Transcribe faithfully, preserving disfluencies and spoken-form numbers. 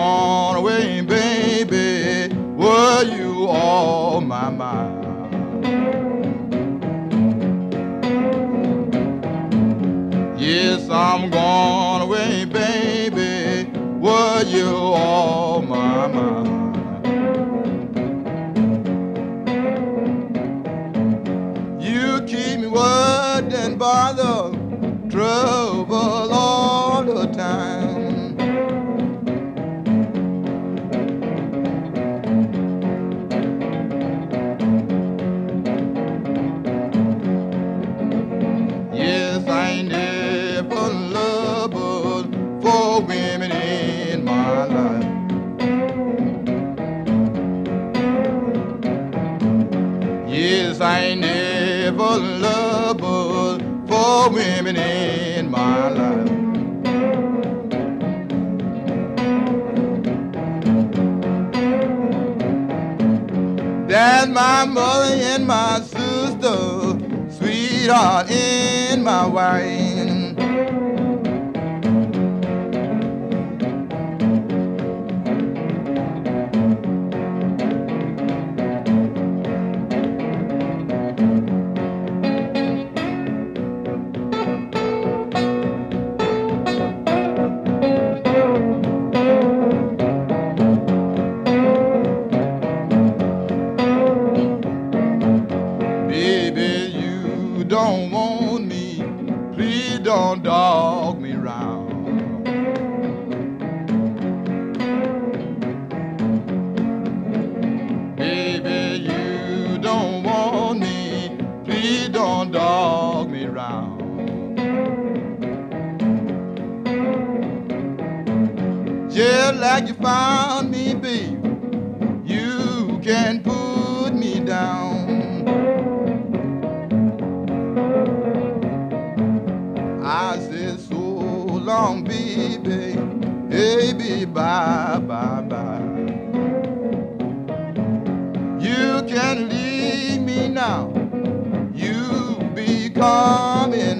gone away, baby, were you on my mind? Yes, I'm gone away, baby, were you on my mind? You keep me worried and bothered, trouble all the time. Yes, I ain't never loved but four women in my life. Yes, I ain't never loved but four women in my life. That's my mother and my sister, sweetheart and my wife. Baby, you don't want me, please don't dog me round. Baby, you don't want me, please don't dog me round. Just like you found me, baby, you can put me down. I said so long, baby, baby, bye, bye, bye. You can leave me now, you be coming